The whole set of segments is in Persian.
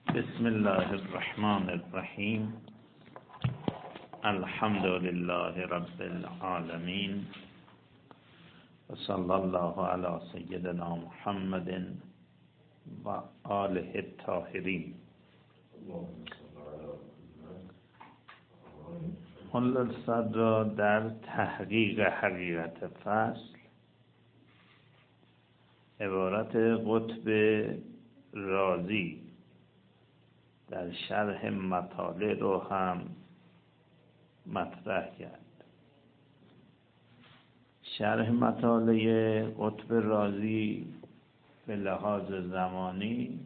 بسم الله الرحمن الرحیم. الحمد لله رب العالمین و صلی الله علی سیدنا محمد و آله الطاهرین. خلاصه را در تحقیق حقیقت فصل عبارت قطب رازی در شرح مطالع رو هم مطرح کرد. شرح مطالع قطب رازی به لحاظ زمانی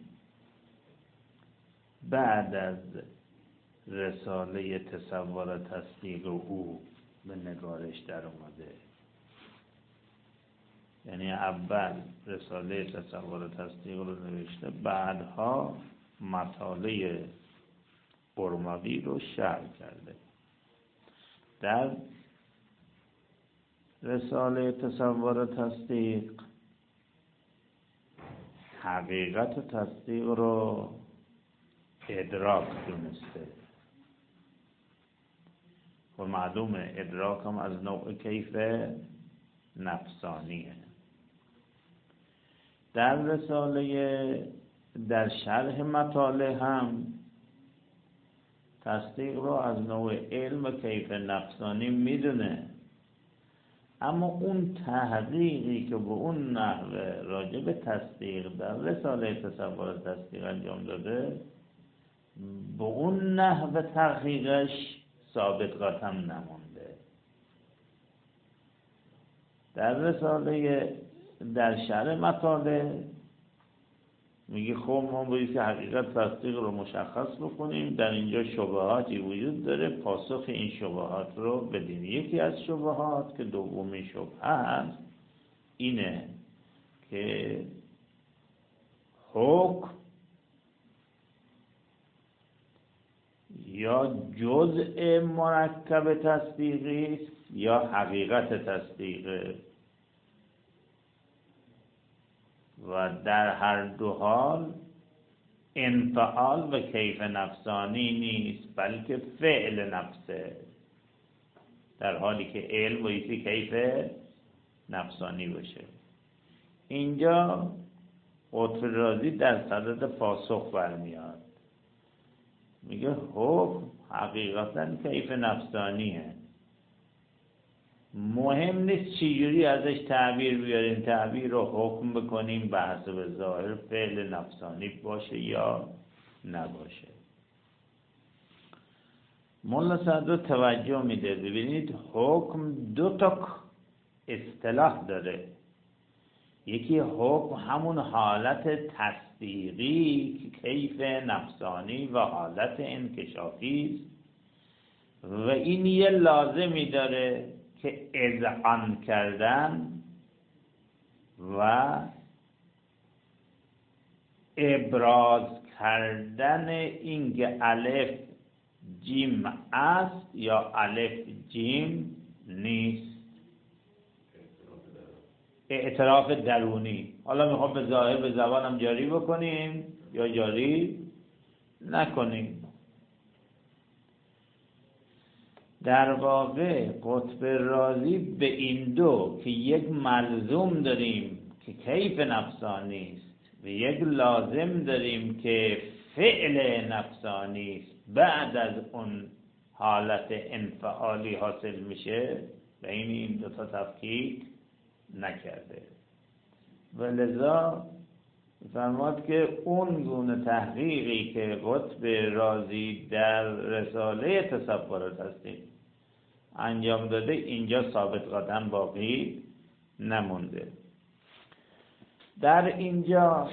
بعد از رساله تصور تصدیق او به نگارش در اومده، یعنی اول رساله تصور تصدیق رو نوشته، بعدها مطالع قرموی رو شرح کرده. در رساله تصور تصدیق حقیقت تصدیق رو ادراک دونسته و معلومه ادراک هم از نوع کیف نفسانیه. در رساله در شرح مطالع هم تصدیق رو از نوع علم کیف نفسانی میدونه، اما اون تحقیقی که به اون نحوه راجع به تصدیق در رساله تصور تصدیق انجام داده، به اون نحوه تحقیقش ثابت قدم نمونده. در رساله در شرح مطالع میگه خب ما باید که حقیقت تصدیق رو مشخص بکنیم، در اینجا شبهاتی وجود داره، پاسخ این شبهات رو بدیم. یکی از شبهات که دومین شبهه هست اینه که حکم یا جزء مرکب تصدیقی است یا حقیقت تصدیقه و در هر دو حال انفعال و کیف نفسانی نیست، بلکه فعل نفسه، در حالی که علم بایستی کیف نفسانی باشه. اینجا قطب رازی در صدد پاسخ برمیاد، میگه حکم حقیقتا کیف نفسانیه، مهم نیست چجوری ازش تعبیر بیاریم، تعبیر رو حکم بکنیم به حسب ظاهر فعل نفسانی باشه یا نباشه. مولا صدر توجه میده، ببینید حکم دو تا اصطلاح داره. یکی حکم همون حالت تصدیقی که کیف نفسانی و حالت انکشافی است و این یه لازمی داره که اذعان کردن و ابراز کردن اینکه الف جیم است یا الف جیم نیست، اعتراف درونی. حالا میخوام به ظاهر به زبانم جاری بکنیم یا جاری نکنیم. در واقع قطب رازی به این دو که یک ملزوم داریم که کیف نفسانی است و یک لازم داریم که فعل نفسانی است، بعد از اون حالت انفعالی حاصل میشه، و این دو تا تفکیک نکرده. و لذا فرماد که اون گونه تحقیقی که قطب رازی در رساله تصور تصدیق انجام داده اینجا ثابت قدم باقی نمونده. در اینجا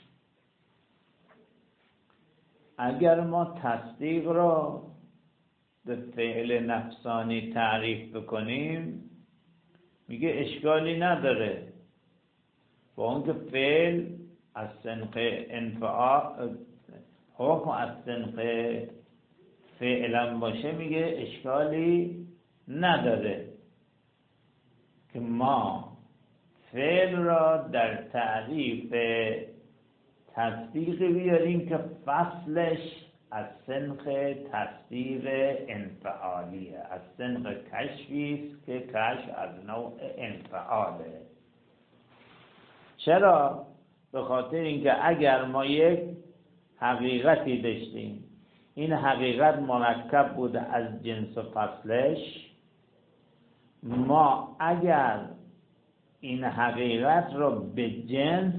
اگر ما تصدیق را به فعل نفسانی تعریف بکنیم میگه اشکالی نداره، با اون که فعل از سنخ انفعال، حکم از سنخ فعلا باشه، میگه اشکالی نداره که ما فعل را در تعریف تصدیقی بیاریم که فصلش از سنخ تصدیق انفعالیه، از سنخ کشفیست که کشف از نوع انفعاله. چرا؟ به خاطر اینکه اگر ما یک حقیقتی داشتیم، این حقیقت مرکب بوده از جنس و فصلش، ما اگر این حقیقت را به جنس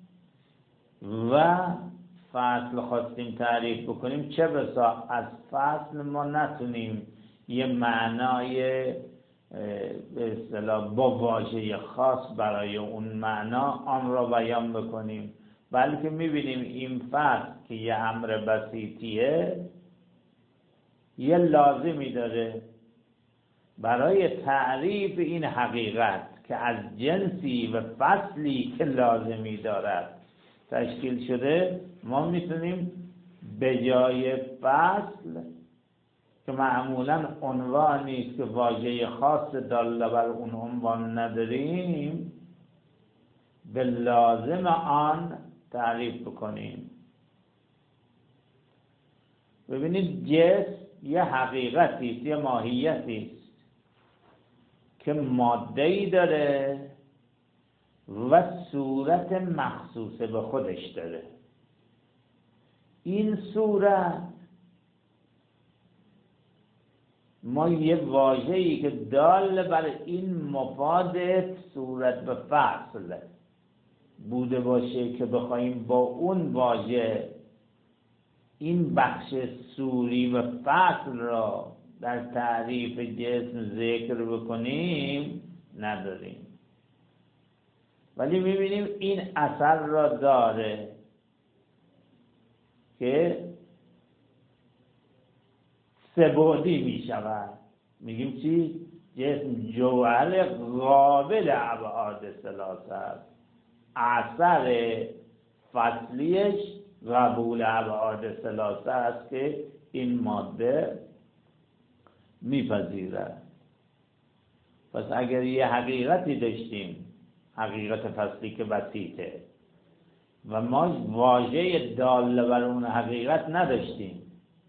و فصل خواستیم تعریف بکنیم، چه بسا از فصل ما نتونیم یه معنای به اصطلاح با واژه خاص برای اون معنا آن را بیان بکنیم، بلکه میبینیم این فصل که یه امر بسیطیه یه لازمی داره برای تعریف این حقیقت که از جنسی و فصلی که لازمی دارد تشکیل شده. ما میتونیم به جای فصل که معمولا عنوانی است که واژه خاص داله بر اون عنوان نداریم، به لازم آن تعریف بکنیم. ببینید جسم یه حقیقتی است، یه ماهیتی است که ماده‌ای داره و صورت مخصوص به خودش داره. این صورت ما یه واژه‌ای که دال بر این مفاد صورت به فصل بوده باشه که بخوایم با اون واژه این بخش صوری و فصل را در تعریف جسم ذکر بکنیم نداریم، ولی میبینیم این اثر را داره که سه‌بعدی میشود. میگیم چی؟ جسم جوهر قابل ابعاد ثلاثه است، اثر فصلیش قبول ابعاد ثلاثه است که این ماده میپذیرد. پس اگر یه حقیقتی داشتیم، حقیقت فصلی که بسیطه، و ما واژه داله بر اون حقیقت نداشتیم،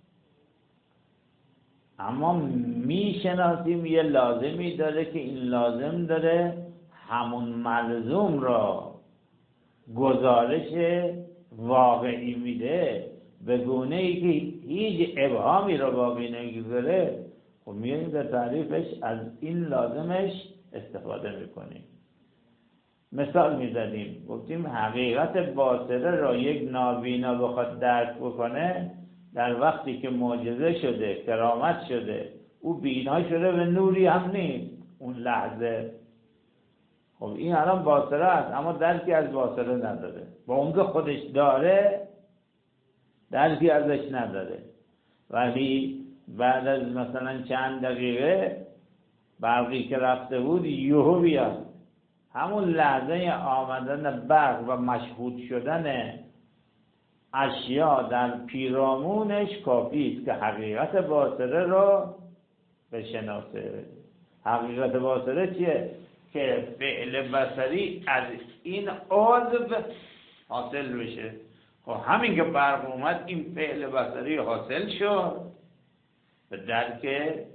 اما میشناسیم یه لازمی داره که این لازم داره همون ملزوم را گزارش واقعی میده، به گونه ای که هیچ ابهامی را باقی نمیگذاره. خب میاییم در تعریفش از این لازمش استفاده میکنیم. مثال میزدیم، گفتیم حقیقت باطنه را یک نابینا بخواد درک بکنه، در وقتی که معجزه شده، کرامت شده، او بینا شده و نوری هم نیست اون لحظه. خب این الان باطنه است اما درکی از باطنه نداره، با اون که خودش داره درکی ازش نداره. ولی بعد از مثلا چند دقیقه برقی که رفته بود یهو بیاد، همون لحظه آمدن برق و مشهود شدن اشیا در پیرامونش کافی است که حقیقت باطنه رو بشناسه. حقیقت باطنه چیه؟ که فعل بصری از این عضو حاصل بشه. خب همین که برق اومد این فعل بصری حاصل شد، به درک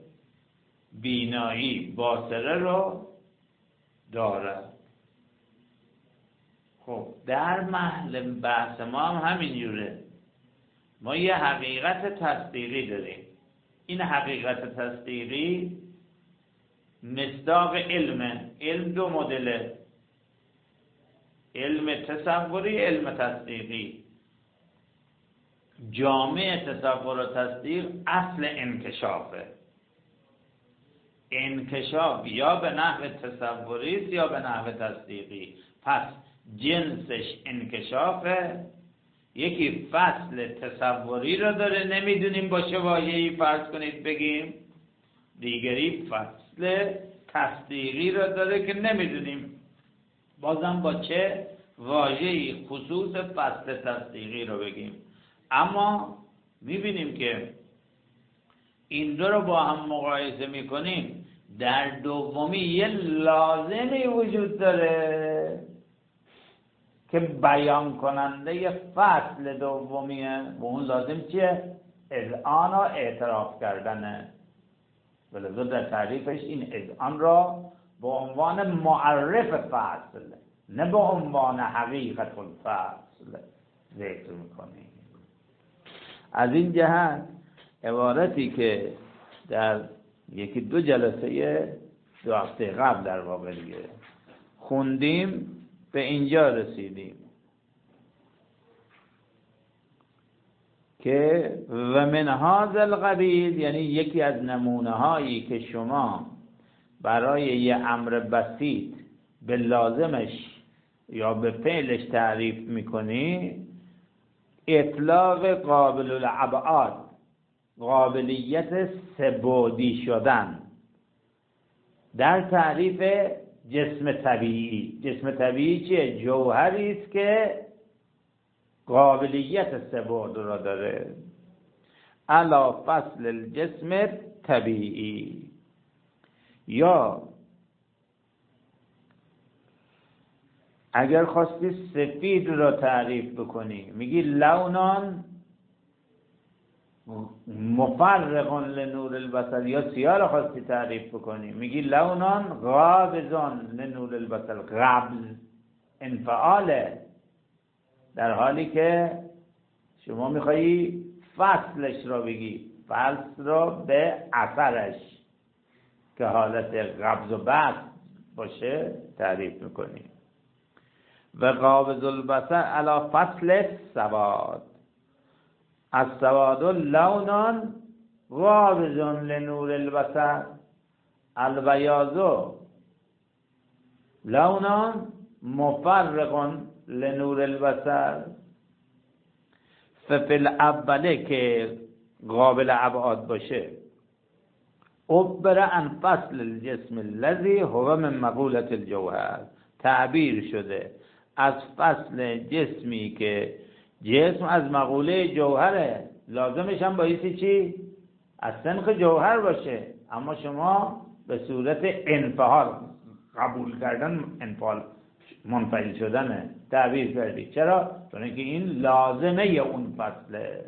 بینایی باطنه رو دارد. خب در محل بحث ما هم همین جوره. ما یه حقیقت تصدیقی داریم. این حقیقت تصدیقی مصداق علمه. علم دو مدله، علم تصوری، علم تصدیقی. جامع تصور و تصدیق اصل انکشافه. انکشاف یا به نحو تصوری است یا به نحو تصدیقی. پس جنسش انکشافه. یکی فصل تصوری رو داره، نمیدونیم با چه واژه‌ای فرض کنید بگیم. دیگری فصل تصدیقی رو داره که نمیدونیم بازم با چه واژه‌ای خصوص فصل تصدیقی رو بگیم. اما میبینیم که این دو رو با هم مقایسه میکنیم، در دومی یه لازمی وجود داره که بیان کننده فصل دومیه و اون لازم چیه؟ اذعان و اعتراف کردنه. ولذا در تعریفش این اذعان را به عنوان معرف فصل نه به عنوان حقیقت الفصل ذکر میکنیم. از این جهت عبارتی که در یکی دو جلسه دو هفته قبل در واقع دیگه خوندیم به اینجا رسیدیم که و من هذا القبیل، یعنی یکی از نمونه هایی که شما برای یه امر بسیط به لازمش یا به فعلش تعریف میکنی، اطلاق قابل الابعاد، قابلیت سه‌بعدی شدن در تعریف جسم طبیعی. جسم طبیعی چیه؟ جوهری است که قابلیت سه‌بعد را داره. علی فصل الجسم طبیعی. یا اگر خواستی سفید را تعریف بکنی میگی لونان مفرق لنور البصر، یا سیاه را خواستی تعریف بکنی میگی لونان غابضان لنور البصر. غبض انفعاله، در حالی که شما میخوایی فصلش را بگی، فصل را به اثرش که حالت قبض و بسط باشه تعریف میکنی. و قابض البصر علی فصل سواد، السواد لونان قابض لنور البصر، البیاض لونان مفرق لنور البصر. ففی الاوله که قابل ابعاد باشه عبر عن فصل الجسم الذي هو من مقولة الجوهر، تعبیر شده از فصل جسمی که جسم از مقوله جوهره، لازمش هم بایستی چی؟ از سنخ جوهر باشه، اما شما به صورت انفعال قبول کردن، انفعال منفعل شدنه تعبیر کردی. چرا؟ چون اینکه این لازمه اون فصله.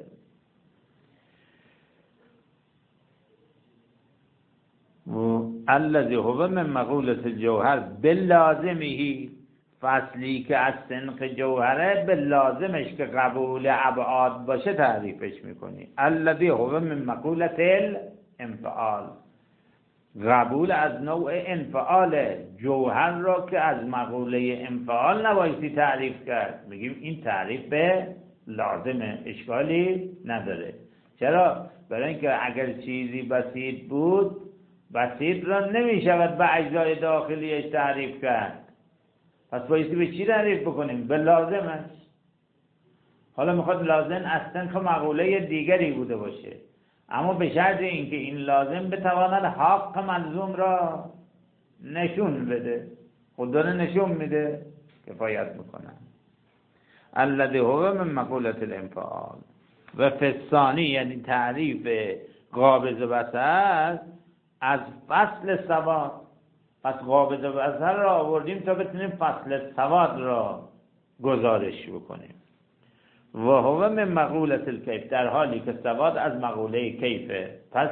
الذي هو من مقولة الجوهر باللازمه، فصلی که از سنخ جوهره به لازمش که قبول ابعاد باشه تعریفش میکنی. الذي هو من مقولة الانفعال، قبول از نوع انفعال جوهر را که از مقوله انفعال نبایستی تعریف کرد. میگیم این تعریف به لازمه، اشکالی نداره. چرا؟ برای اینکه اگر چیزی بسیط بود، بسیط را نمیشود به اجزای داخلیش تعریف کرد، پس بایستی به چی تعریف بکنیم؟ به لازمش. حالا میخواد لازم اصلا مقوله دیگری بوده باشه، اما به شرط اینکه این لازم بتواند حق ملزوم را نشون بده. خود داره نشون میده، کفایت میکنه. الذي هو من مقولة الانفعال. و فسانی، یعنی تعریف قابض بصر از فصل سواد. پس قابض بصر را آوردیم تا بتونیم فصل سواد را گزارش بکنیم. و هو من مقولة الکیف، در حالی که سواد از مقوله کیفه. پس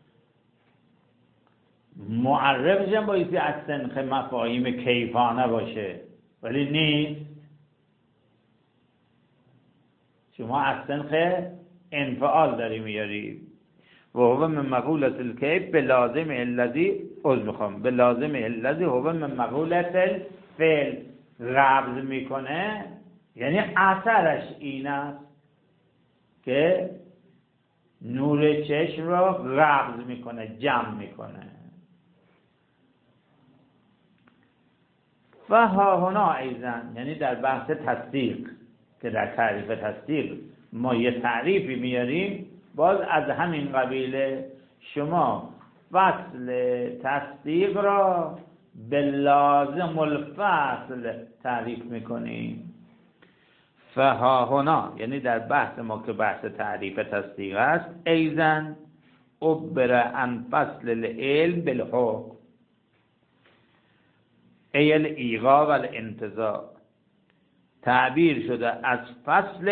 معرفش هم بایستی از سنخ مفاهیم کیفانه باشه، ولی نیست. شما از سنخ انفعال داری میاری. و هو من مقولة الکیف به لازم الذی به لازم الذی هو من مقولة الفعل قبض میکنه، یعنی اثرش این است که نور چشم را قبض میکنه، جمع میکنه. و ها هنا ایضا، یعنی در بحث تصدیق که در تعریف تصدیق ما یه تعریفی میاریم، باز از همین قبیله شما فصل تصدیق را به لازم الفصل تعریف میکنیم. فها هنا، یعنی در بحث ما که بحث تعریف تصدیق است، ایضا عبر عن فصل العلم بالحکم ای الایغا و الانتزاع، تعبیر شده از فصل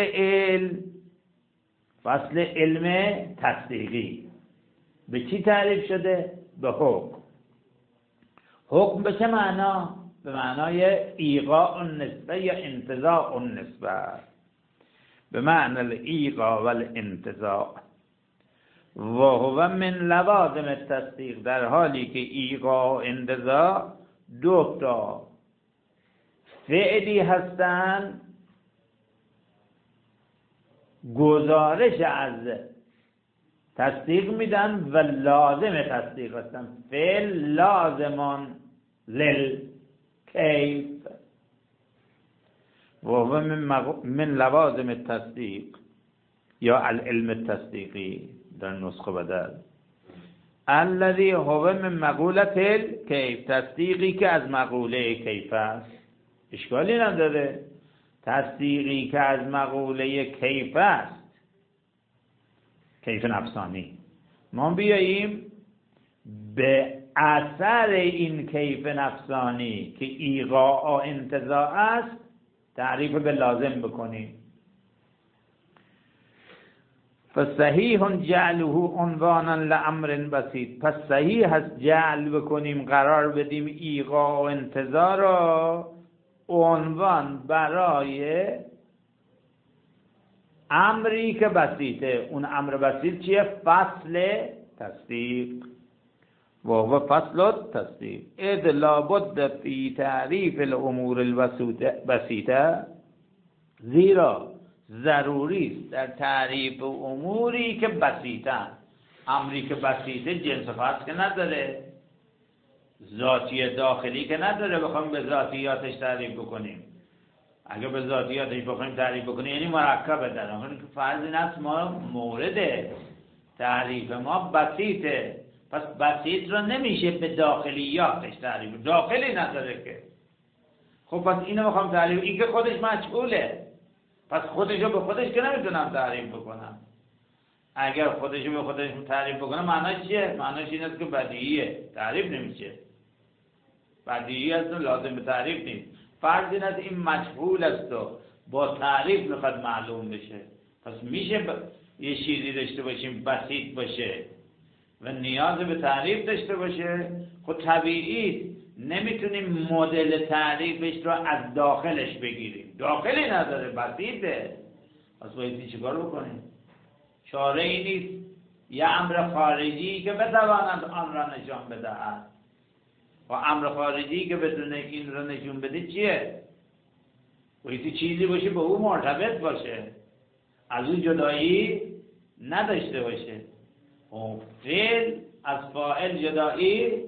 علم تصدیقی. به چی تعریف شده؟ به حکم. حکم به چه معنا؟ به معنای ایقاع النسبه یا انتزاع النسبه، به معنی الایقاع و الانتزاع. و هو من لوازم التصدیق، در حالی که ایقاع و انتزاع دو تا فعلی هستند گزارش از تصدیق میدن و لازم تصدیق هستن. فعل لازمان للکیف و هو من لوازم التصدیق یا العلم التصدیقی در نسخه بدل. الذی هو من مقولة الکیف، تصدیقی که از مقوله کیف است. اشکالی نداره، تصدیقی که از مقوله کیف است، کیف نفسانی. ما بیاییم به اثر این کیف نفسانی که ایقاع و انتزاع است تعریف به لازم بکنیم. فصحیح جعله عنوانا لامر بسیط، پس صحیح هست جعل بکنیم، قرار بدیم ایقاع و انتزاع را عنوان برای امری که بسیطه. اون امر بسیط چیه؟ فصل تصدیق. و هو فصل التصدیق اذ لابد فی تعریف الامور البسیطه، زیرا ضروری است در تعریف اموری که بسیطن. امری که بسیطه جنس خاص که نداره، ذاتی داخلی که نداره بخوایم به ذاتیاتش تعریف بکنیم. اگه به ذاتیاتش بخوایم تعریف بکنیم یعنی مرکبه. در حالی که فرض این است ما مورد تعریف ما بسیطه، پس بسیط رو نمیشه به داخلیاتش تعریف، داخلی نداره که. خب پس اینو بخوام تعریف، این که خودش مجهوله، پس خودش رو به خودش که نمیتونم تعریف بکنم. اگر خودش رو به خودش تعریف بکنم معناش چیه؟ معناش این است که بدیهیه، تعریف نمیشه. بدیهی است و لازم به تعریف نیست. فرض این است این مجهول است و با تعریف میخواد معلوم بشه، پس میشه یه چیزی داشته باشیم بسیط باشه و نیاز به تعریف داشته باشه. خب طبیعی نمیتونیم مدل تعریفش رو از داخلش بگیریم، داخلی نداره، بسیطه. پس باید چیکار بکنیم؟ چاره ای نیست یه امر خارجی که بتواند آن را نشان بدهد. و امر خارجی که بتونه این را نشون بده چیه؟ باید چیزی باشه به او مرتبط باشه، از اون جدایی نداشته باشه. فعل از فاعل جدایی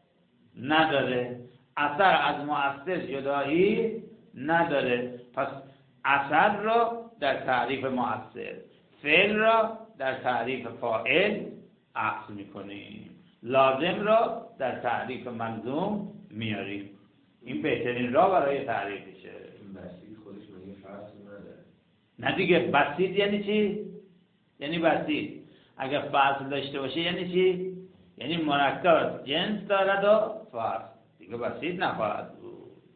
نداره، اثر از مؤثر جدایی نداره. پس اثر را در تعریف مؤثر، فعل را در تعریف فاعل عکس میکنیم، لازم را در تعریف ملزوم میاریم. این بهترین راه برای تعریفشه. بسیط خودش مگه فصل نداره؟ نه دیگه، بسیط یعنی چی؟ یعنی بسیط. اگر فصل داشته باشه یعنی چی؟ یعنی مرکب جنس دارد و فصل، دیگه بسیط نخواهد بود.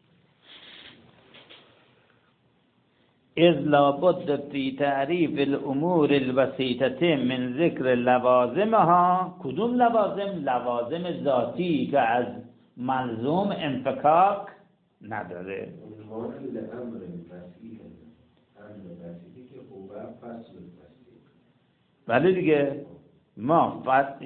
اذ لابد فی تعریف الامور البسیطه من ذکر لوازمها. کدوم لوازم؟ لوازم ذاتی که از ملزوم انفکاک نداره. عنوان لامر بسیط، امر بسیطی که او فصل بسیط. ولی دیگه ما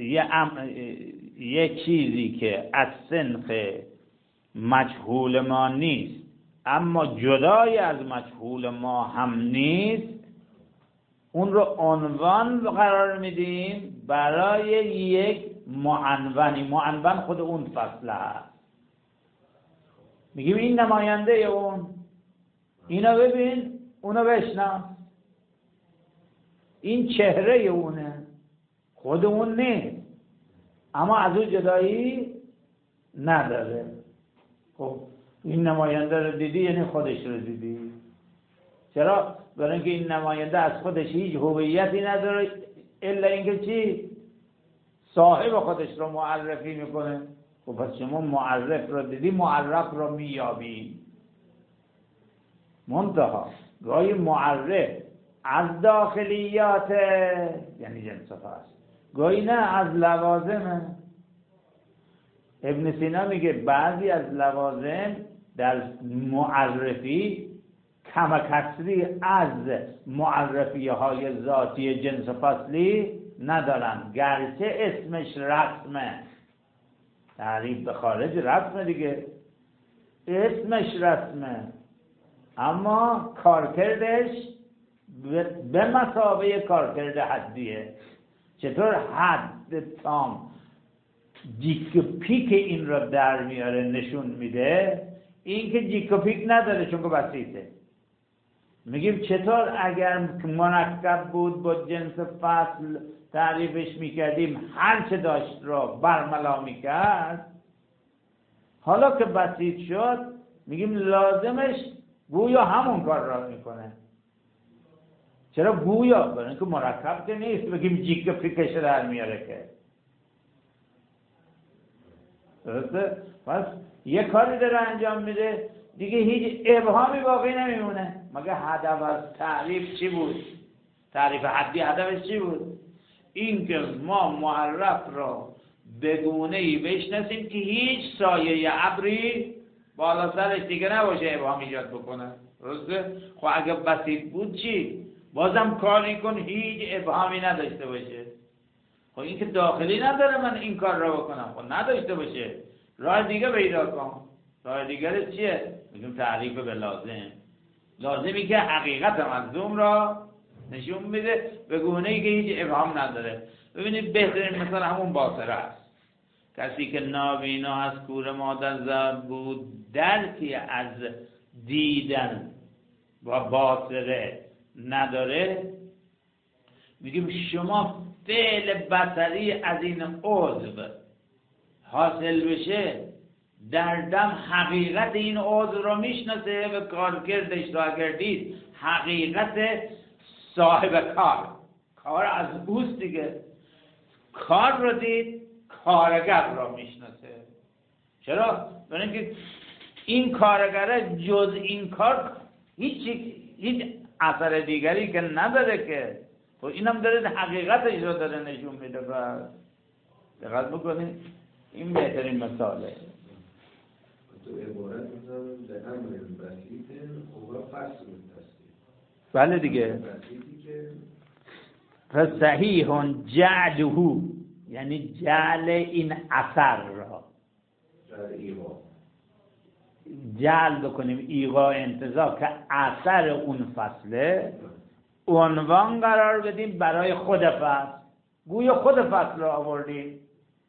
یه چیزی که از سنخ مجهول ما نیست اما جدای از مجهول ما هم نیست، اون رو عنوان قرار میدیم برای یک معنونی. معنون خود اون فصله هست. میگیم این نماینده اون، اینو ببین اونو بشناس، این چهره اونه، خود اون نیست اما از اون جدایی نداره. خب این نماینده رو دیدی یعنی خودش رو دیدی. چرا؟ برای اینکه این نماینده از خودش هیچ هویتی نداره الا اینکه چی؟ صاحب خودش رو معرفی میکنه. خب پس شما معرف رو دیدی، معرف رو مییابی. منتها گاهی معرف از داخلیات یعنی جنس فصل، گاهی نه از لوازمه. ابن سینا میگه بعضی از لوازم در معرفی کم کسری از معرفی های ذاتی جنس فصلی ندارن، گرچه اسمش رسمه. تعریف به خارج رسمه دیگه، اسمش رسمه، اما کارکردش به مثابه کارکرد حدیه. چطور حد تام جیک و پیک این را در میاره نشون میده، این که جیک و پیک نداره چون که بسیطه. میگیم چطور اگر مرکب بود با جنس فصل تعریفش میکردیم هر چه داشت را برملا میکرد، حالا که بسیط شد میگیم لازمش گویا همون کار را میکنه. چرا گویا؟ برای اینکه مرکب که نیست بگیم جیک و پیکش در میاره که. درسته؟ پس یه کاری داره انجام میده دیگه، هیچ ابهامی باقی نمیمونه. مگه هدف از تعریف چی بود؟ تعریف حدی هدفش چی بود؟ این که ما معرف را به گونه‌ای بشناسیم که هیچ سایه ابری بالا سرش دیگه نباشه ابهام ایجاد بکنه. درسته؟ خب اگه بسیط بود چی؟ بازم کاری کن هیچ ابهامی نداشته باشه. خب این که داخلی نداره من این کار را بکنم، خب نداشته باشه، راه دیگه پیدا کن. راه دیگه چیه؟ میگیم تعریف به لازم. لازمی که حقیقت ملزوم را نشون میده به گونه‌ای که هیچ ابهام نداره. ببینید بهترین مثال همون باصره است. کسی که نابینا از کور مادر زاد بود، درکی از دیدن و باصره نداره، میگیم شما فعل بصری از این عضو حاصل بشه، در دم حقیقت این عضو رو میشناسه و کارکردش رو اگر دید حقیقت صاحب کار از اوست دیگه. کار رو دید کارگر رو میشناسه. چرا؟ برای اینکه این کارگره جز این کار هیچ اثر دیگری که نداره که. خب اینم داره حقیقتش رو داره نشون میده. دقت بکنید این بهترین مثاله. تو عبارت می‌ذارم در امر بسیط و فصل تصدیق. بله دیگه. بسیطی که فصحیح جعله، یعنی جعل این اثر را در ایغا جعل بکنیم، ایغا انتزاع، که اثر اون فصله عنوان قرار بدیم برای خود فصل. گویا خود فصل را آوردیم.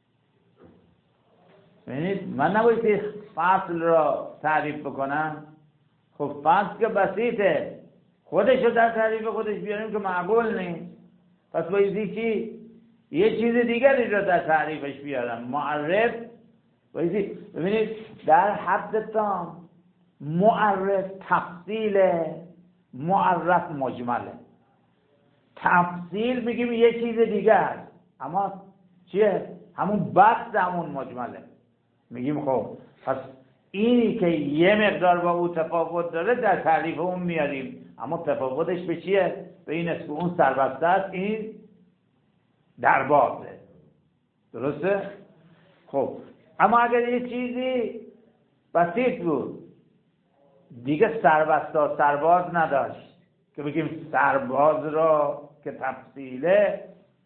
ببینید من نباید فصل را تعریف بکنم. خب فصل که بسیطه، خودش رو در تعریف خودش بیاریم که معقول نیست. پس بایدی چی؟ یه چیز دیگری رو در تعریفش بیارم. معرف بایدی. ببینید در حد تام معرف تفصیل، معرف مجمله. تفصیل میگیم یه چیز دیگه است، اما چیه؟ همون بحث همون مجمله. میگیم خب پس اینی که یه مقدار با او تفاوت داره در تعریف اون میاریم، اما تفاوتش به چیه؟ به این است که اون سربسته است، این دربازه. درسته؟ خب اما اگر یه چیزی بسیط بود دیگه سربسته سرباز نداشت که بگیم سرباز را که تفصیله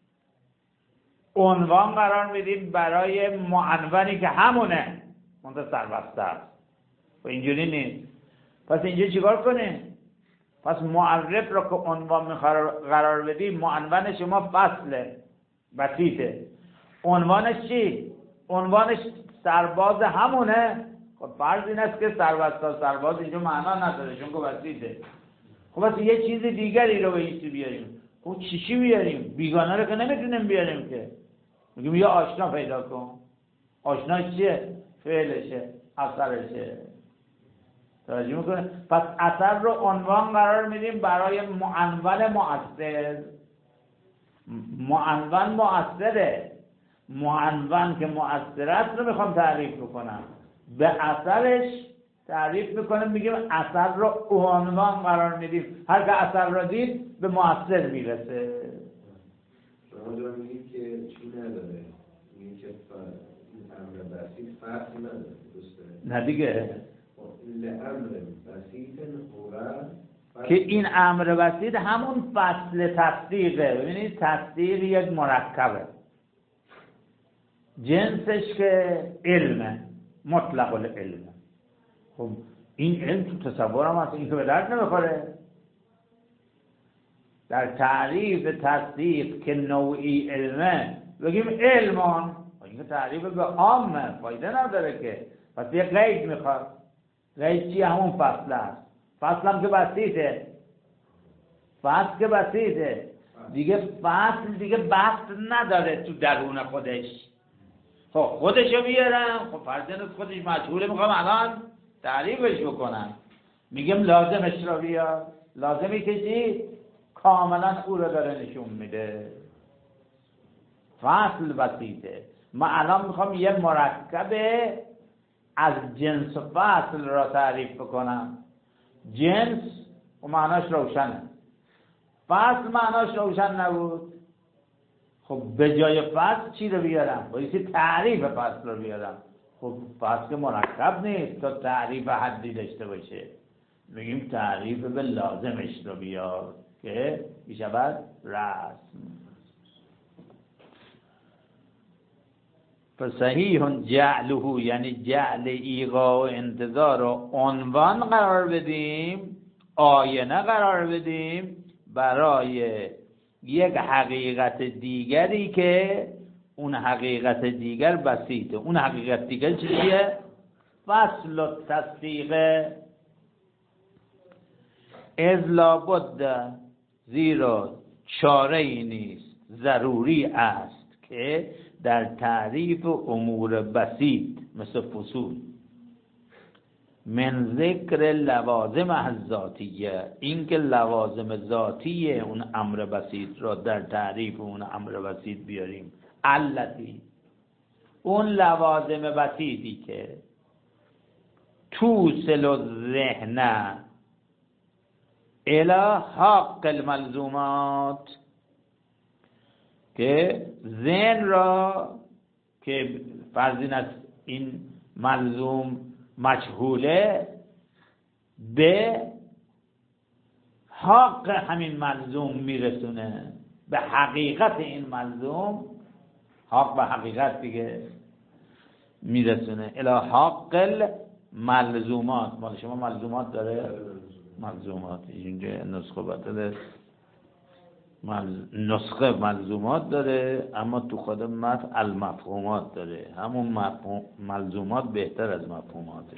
عنوان قرار میدیم برای معنونی که همونه منتها سربسته است. و اینجوری نیست. پس اینجا چیکار کنیم؟ پس معرف را که عنوان قرار بدیم، معنون شما فصله بسیطه، عنوانش چی؟ عنوانش سرباز همونه. خب فرض این است که سربسته سرباز اینجا معنا نداره چون که بسیطه. خب پس یه چیز دیگری رو به این بیاریم. خب چی بیاریم؟ بیگانه رو که نمیتونیم بیاریم که. میگیم یا آشنا پیدا کن. آشناش چیه؟ فعلشه، اثرشه. توجه میکنه؟ پس اثر رو عنوان قرار میدیم برای معنون مؤثر. معنون مؤثره. معنون که مؤثر است رو میخوام تعریف بکنم. به اثرش تعریف میکنه، میگیم اثر رو عنوان قرار میدیم، هر که اثر رو دید به مؤثر میرسه. شما جا میگید که چی نداره، میگید که این امر بسیط فرقی نداره، درسته؟ نه دیگه، لامر بسیط که این امر بسیط همون فصل تصدیقه. ببینید تصدیق یک مرکبه، جنسش که علمه، مطلق العلمه. خب این علم تو تصورم هست، این که به درد نمیخوره. در تعریف تصدیق که نوعی علمه بگیم علمان، این که تعریف به عامه فایده نداره که، پس یک قید میخواد. قید چی؟ همون فصل است. فصل هم که بسیطه، فصل که بسیطه دیگه، فصل دیگه بحث نداره تو درون خودش. خب خودشو بیارم، خب فرضاً خودش مجهوله، میخوام الان تعریفش بکنم، میگم لازمش رو بیار. لازمی که چی؟ کاملا او رو داره نشون میده. فصل بسیطه. ما الان میخوام یه مرکب از جنس و فصل را تعریف بکنم. جنس و معناش روشنه، فصل معناش روشن نبود. خب به جای فصل چی رو بیارم؟ باید تعریف فصل رو بیارم. خب فصل که مرکب نیست تا تعریف حدی داشته باشه، میگیم تعریف به لازمش رو بیار که میشود رسم. فصحیح جعله، یعنی جعل ایقاع و انتظار رو عنوان قرار بدیم، آینه قرار بدیم برای یک حقیقت دیگری که اون حقیقت دیگر بسیطه. اون حقیقت دیگر چیه؟ فصل و تصدیقه. از لابد، زیرا چاره ای نیست، ضروری است که در تعریف امور بسیط مثل فصول من ذکر لوازم الذاتیه، این که لوازم ذاتی اون امر بسیط را در تعریف اون امر بسیط بیاریم. التی، اون لوازم بسیطی که توصل الذهن الی حق الملزومات، که ذهن را که فرضین از این ملزوم مجهوله به حق همین ملزوم میرسونه، به حقیقت این ملزوم، حق به حقیقت دیگه میرسونه. الی حق الملزومات. مال شما ملزومات داره؟ ملزومات اینجا نسخه بدله، نسخه ملزومات داره، اما تو خود متن المفهومات داره. همون ملزومات بهتر از مفهوماته.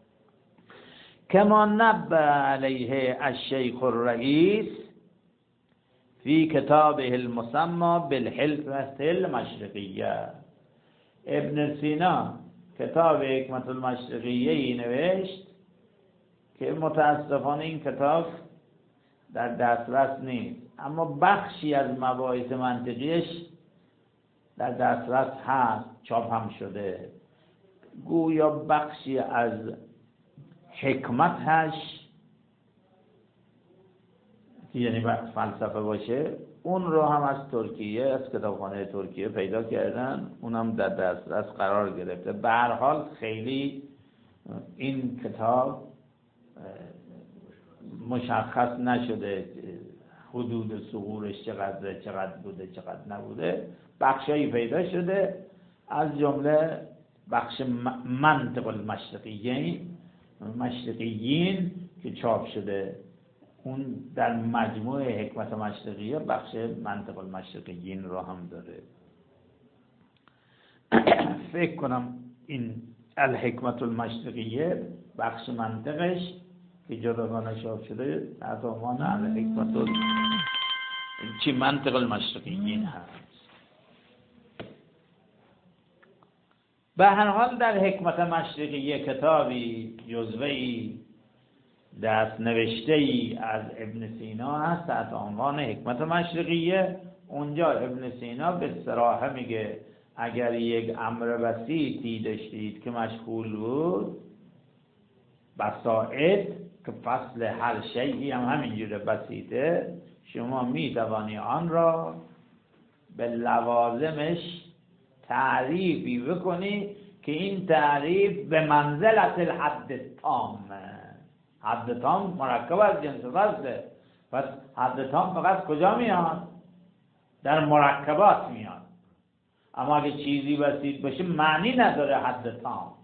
کما نبه علیه الشیخ الرئیس فی کتابه المسمى بالحکمة المشرقیه. ابن سینا کتاب حکمت المشرقیه ای نوشت که متاسفانه این کتاب در دسترس نیست، اما بخشی از مباحث منطقیش در دسترس هست، چاپ هم شده. گویا بخشی از حکمتش که یعنی فلسفه باشه، اون رو هم از ترکیه، از کتابخانه ترکیه پیدا کردن، اون هم در دسترس قرار گرفته. به هر حال خیلی این کتاب مشخص نشده حدود ثغورش چقدر بوده چقدر نبوده. بخشایی پیدا شده، از جمله بخش منطق المشرقیین که چاپ شده. اون در مجموع حکمت مشرقیه بخش منطق المشرقیین رو هم داره. فکر کنم این الحکمت المشرقیه بخش منطقش که جداگانه چاپ شده تحت عنوان الحکمت منطق المشرقیین هست. به هر حال در حکمت مشرقیه کتابی جزوه‌ای دست نوشته‌ای از ابن سینا هست تحت عنوان حکمت مشرقیه. اونجا ابن سینا به صراحه میگه اگر یک امر بسیطی داشتید که مشغول بود، بسائط که فصل هر شیئی هم همینجوره بسیطه، شما می توانی آن را به لوازمش تعریفی بکنی که این تعریف به منزلت الحد تام، حد تام مرکب از جنس فصله. پس حد تام فقط کجا میاد؟ در مرکبات میاد. اما اگه چیزی بسیط باشه معنی نداره حد تام.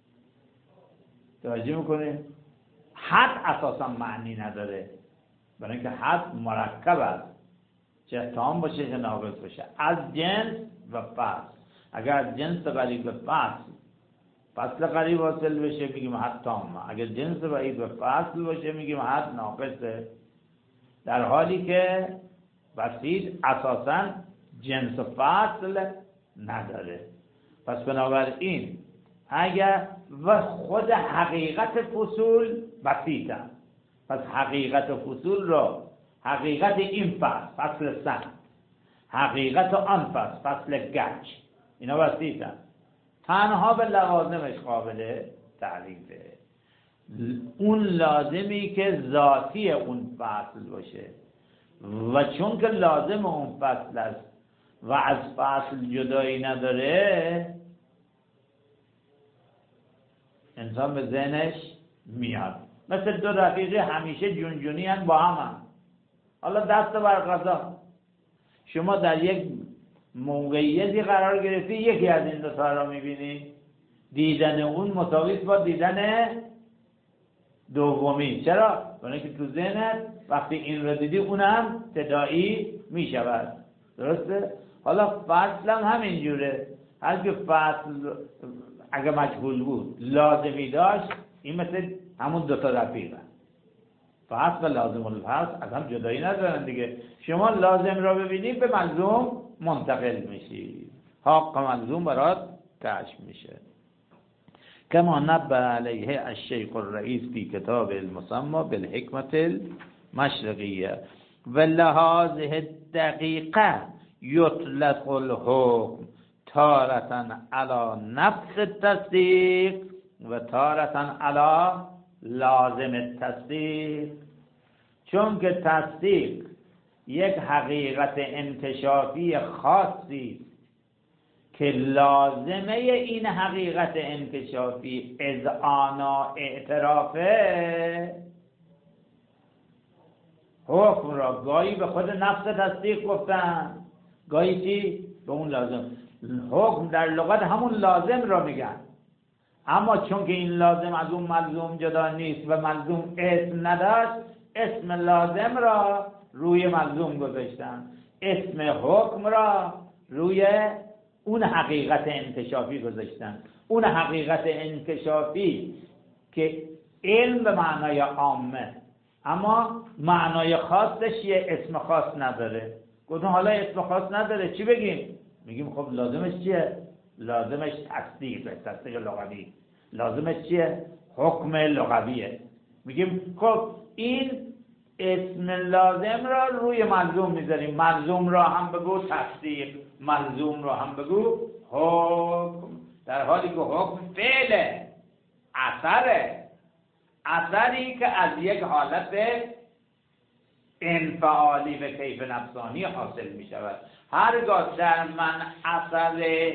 توجه میکنه؟ حد اساسا معنی نداره، برای اینکه حد مرکب است، چه تام باشه چه ناقص باشه، از جنس و فصل. اگر از جنس قریب به فصل قریب حاصل بشه میگیم حد تام، اگر جنس بعید به فصل باشه میگیم حد ناقصه، در حالی که بسیط اساسا جنس و فصل نداره. پس بنابراین اگر و خود حقیقت فصول بسیط است، پس حقیقت فصول را، حقیقت این فصل سن، حقیقت آن فصل گچ، اینا بسیط است، تنها به لوازمش قابل تعریفه. اون لازمی که ذاتی اون فصل باشه و چون که لازم اون فصل است و از فصل جدایی نداره، انسان به ذهنش میاد. مثل دو رفیقه همیشه جونجونی هن، با هم. حالا دست بر قضا شما در یک موقعیتی قرار گرفتی، یکی از این دو تا را میبینی، دیدن اون مساویست با دیدن دومی. چرا؟ برای که تو ذهنت وقتی این رو دیدی اونم تداعی میشود. درسته؟ حالا فصل هم همینجوره. هر که فصل اگه مجهول بود لازمی داشت، این مثل همون دوتا رفیقه. فصل و لازم الفصل از هم جدایی ندارن دیگه. شما لازم را ببینید به ملزوم منتقل میشی، حق ملزوم برات کشف میشه. کما نبه علیه الشیخ الرئیس فی کتاب المسمى بالحکمت المشرقیه و لهذه الدقیقه یطلق الحکم تارة علی نفس التصدیق و تارة علی لازم التصدیق. چون که تصدیق یک حقیقت انکشافی خاصی که لازمه این حقیقت انکشافی اذعان اعترافه، حکم را گاهی به خود نفس تصدیق گفتن، گاهی چی؟ به اون لازم. حکم در لغت همون لازم را میگن، اما چون که این لازم از اون ملزوم جدا نیست و ملزوم اسم نداشت، اسم لازم را روی ملزوم گذاشتن، اسم حکم را روی اون حقیقت انکشافی گذاشتن. اون حقیقت انکشافی که علم به معنای عامه، اما معنای خاصش یه اسم خاص نداره. گفتم حالا اسم خاص نداره چی بگیم؟ میگیم خب لازمش چیه؟ لازمش تصدیق لغوی. لازمش چیه؟ حکم لغویه. میگیم خب این اسم لازم را روی ملزوم میذاریم، ملزوم را هم بگو تصدیق، ملزوم را هم بگو حکم، در حالی که حکم فعله، اثری که از یک حالت انفعالی و کیف نفسانی حاصل می شود. هرگاه در من اثر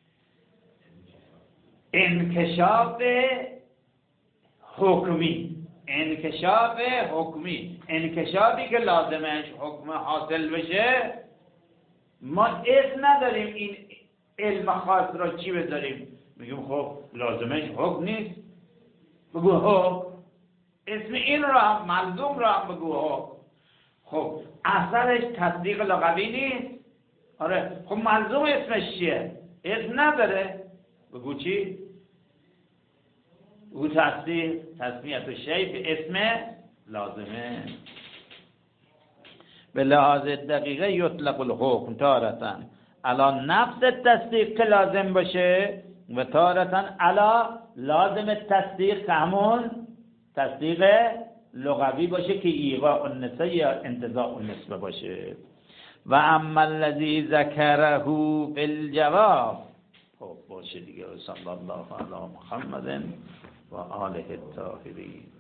انکشاف حکمی، انکشافی که لازمش حکم حاصل بشه، ما اسم نداریم این علم خاص را چی بذاریم؟ میگیم خب لازمش حکم نیست، بگو حکم. اسم این را هم ملزوم را هم بگو حکم. خب اثرش تصدیق لغوی نیست؟ آره. خب ملزوم اسمش چیه؟ اسم نداره، بگو چی؟ او تصدیق، تسمیت و شیء به اسم لازمه. به لحاظ دقیقه یطلق الحکم تارة علی نفس تصدیق که لازم باشه و تارة علی لازم تصدیق که همون تصدیق لغوی باشه که ایقاع النسبه یا انتزاع النسبه باشه. و اما الذی ذکره فی الجواب، خب باشه دیگه. صلی الله علی محمد و آله الطاهرین.